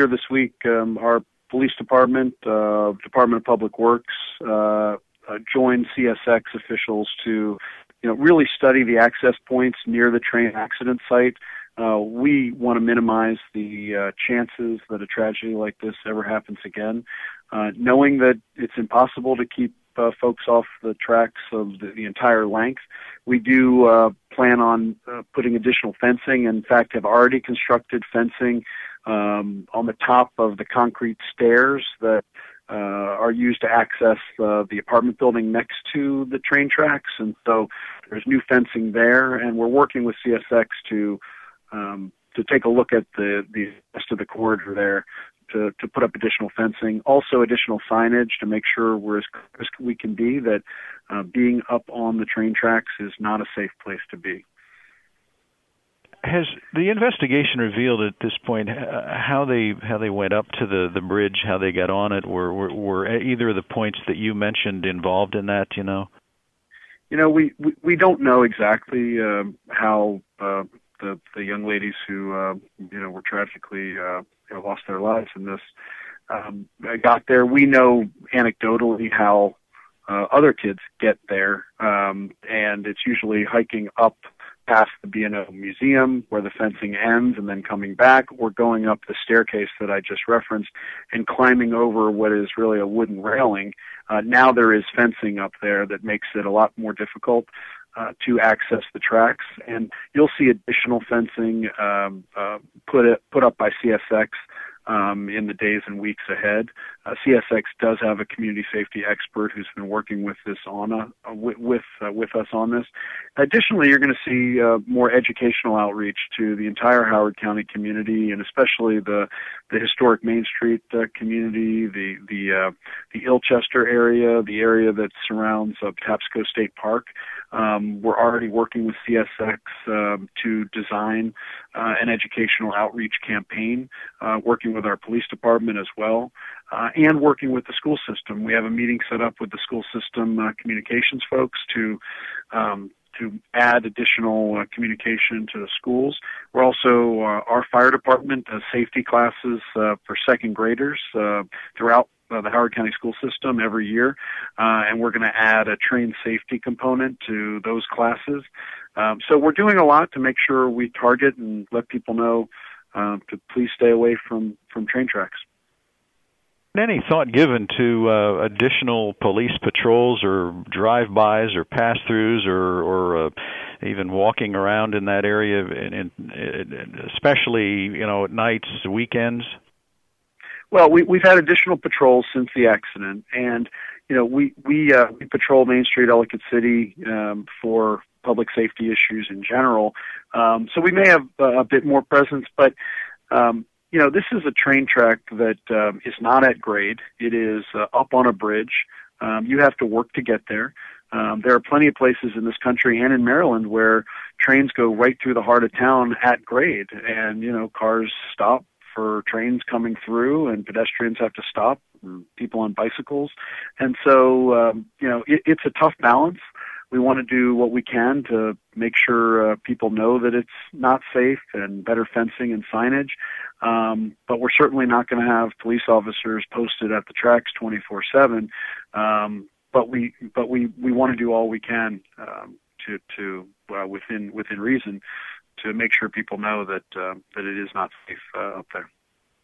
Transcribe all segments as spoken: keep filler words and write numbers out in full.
earlier this week, um, our police department, uh, Department of Public Works, uh, uh, joined C S X officials to, you know, really study the access points near the train accident site. Uh, we want to minimize the uh, chances that a tragedy like this ever happens again, uh, knowing that it's impossible to keep uh, folks off the tracks of the, the entire length. We do uh, plan on uh, putting additional fencing. In fact, have already constructed fencing um, on the top of the concrete stairs that Uh, are used to access uh, the apartment building next to the train tracks, and so there's new fencing there, and we're working with C S X to um, to take a look at the, the rest of the corridor there to, to put up additional fencing, also additional signage to make sure we're as clear as we can be that uh, being up on the train tracks is not a safe place to be. Has the investigation revealed at this point uh, how they how they went up to the, the bridge, how they got on it? Were, were were either of the points that you mentioned involved in that? You know, you know, we we, we don't know exactly uh, how uh, the the young ladies who uh, you know were tragically uh, you know, lost their lives in this um, got there. We know anecdotally how uh, other kids get there, um, and it's usually hiking up past the B and O Museum where the fencing ends and then coming back, or going up the staircase that I just referenced and climbing over what is really a wooden railing. Uh, now there is fencing up there that makes it a lot more difficult uh, to access the tracks, and you'll see additional fencing um, uh, put it, put up by C S X um, in the days and weeks ahead. Uh, C S X does have a community safety expert who's been working with this on a, uh, with with, uh, with us on this. Additionally, you're going to see uh, more educational outreach to the entire Howard County community, and especially the the historic Main Street uh, community, the the uh, the Ilchester area, the area that surrounds uh, Patapsco State Park. Um, we're already working with C S X uh, to design uh, an educational outreach campaign, uh, working with our police department as well, uh, and working with the school system. We have a meeting set up with the school system uh, communications folks to um, to add additional uh, communication to the schools. We're also, uh, our fire department does safety classes uh, for second graders uh, throughout Uh, the Howard County school system every year, uh, and we're going to add a train safety component to those classes. Um, so we're doing a lot to make sure we target and let people know uh, to please stay away from, from train tracks. Any thought given to uh, additional police patrols or drive-bys or pass-throughs or, or uh, even walking around in that area, in, in, especially, you know, at nights, weekends? Well, we, we've had additional patrols since the accident, and you know we we, uh, we patrol Main Street, Ellicott City, um, for public safety issues in general. Um, so we may have uh, a bit more presence, but um, you know this is a train track that um, is not at grade. It is uh, up on a bridge. Um, you have to work to get there. Um, there are plenty of places in this country and in Maryland where trains go right through the heart of town at grade, and you know cars stop for trains coming through, and pedestrians have to stop, and people on bicycles. And so, um, you know, it, it's a tough balance. We want to do what we can to make sure uh, people know that it's not safe, and better fencing and signage. Um, but we're certainly not going to have police officers posted at the tracks twenty-four seven. Um, but we, but we, we want to do all we can um, to, to uh, within within reason, to make sure people know that uh, that it is not safe uh, up there.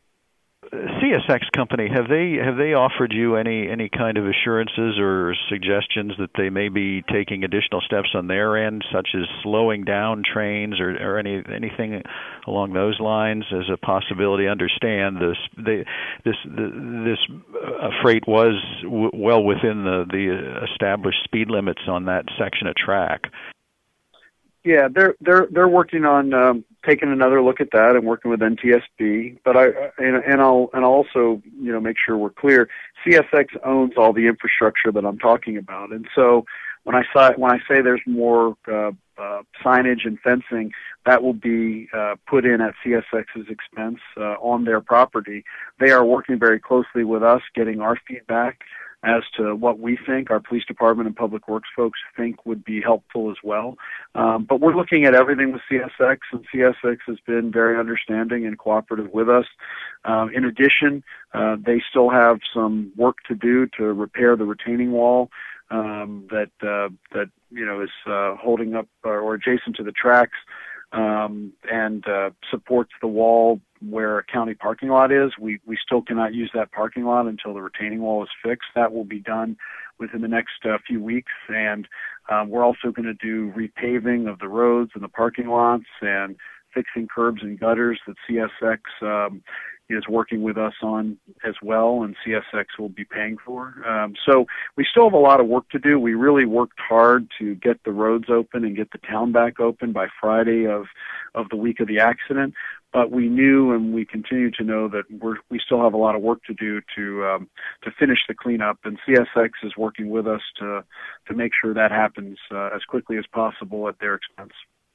C S X company, have they have they offered you any any kind of assurances or suggestions that they may be taking additional steps on their end, such as slowing down trains or, or any anything along those lines as a possibility? Understand this they, this this uh, freight was w- well within the the established speed limits on that section of track. Yeah, they're they're they're working on um, taking another look at that and working with N T S B. But I and, and I'll and I'll also you know make sure we're clear. C S X owns all the infrastructure that I'm talking about, and so when I say when I say there's more uh, uh, signage and fencing, that will be uh, put in at C S X's expense uh, on their property. They are working very closely with us, getting our feedback as to what we think, our police department and public works folks think would be helpful as well. Um, but we're looking at everything with C S X, and C S X has been very understanding and cooperative with us. Um, in addition, uh, they still have some work to do to repair the retaining wall um, that uh, that you know is uh, holding up uh, or adjacent to the tracks um, and uh, supports the wall where a county parking lot is. We we still cannot use that parking lot until the retaining wall is fixed. That will be done within the next uh, few weeks, and um, we're also going to do repaving of the roads and the parking lots and fixing curbs and gutters that C S X um, is working with us on as well, and C S X will be paying for. Um, so we still have a lot of work to do. We really worked hard to get the roads open and get the town back open by Friday of of the week of the accident. But we knew, and we continue to know, that we're, we still have a lot of work to do to um, to finish the cleanup. And C S X is working with us to to make sure that happens uh, as quickly as possible at their expense.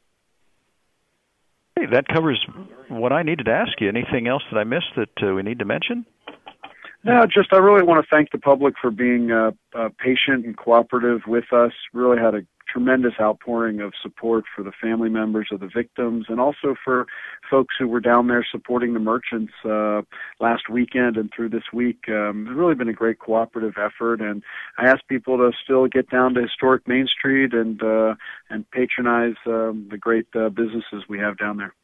Hey, that covers what I needed to ask you. Anything else that I missed that uh, we need to mention? No, just I really want to thank the public for being uh, uh, patient and cooperative with us. Really had a tremendous outpouring of support for the family members of the victims, and also for folks who were down there supporting the merchants uh, last weekend and through this week. Um, it's really been a great cooperative effort, and I ask people to still get down to historic Main Street and uh, and patronize um, the great uh, businesses we have down there.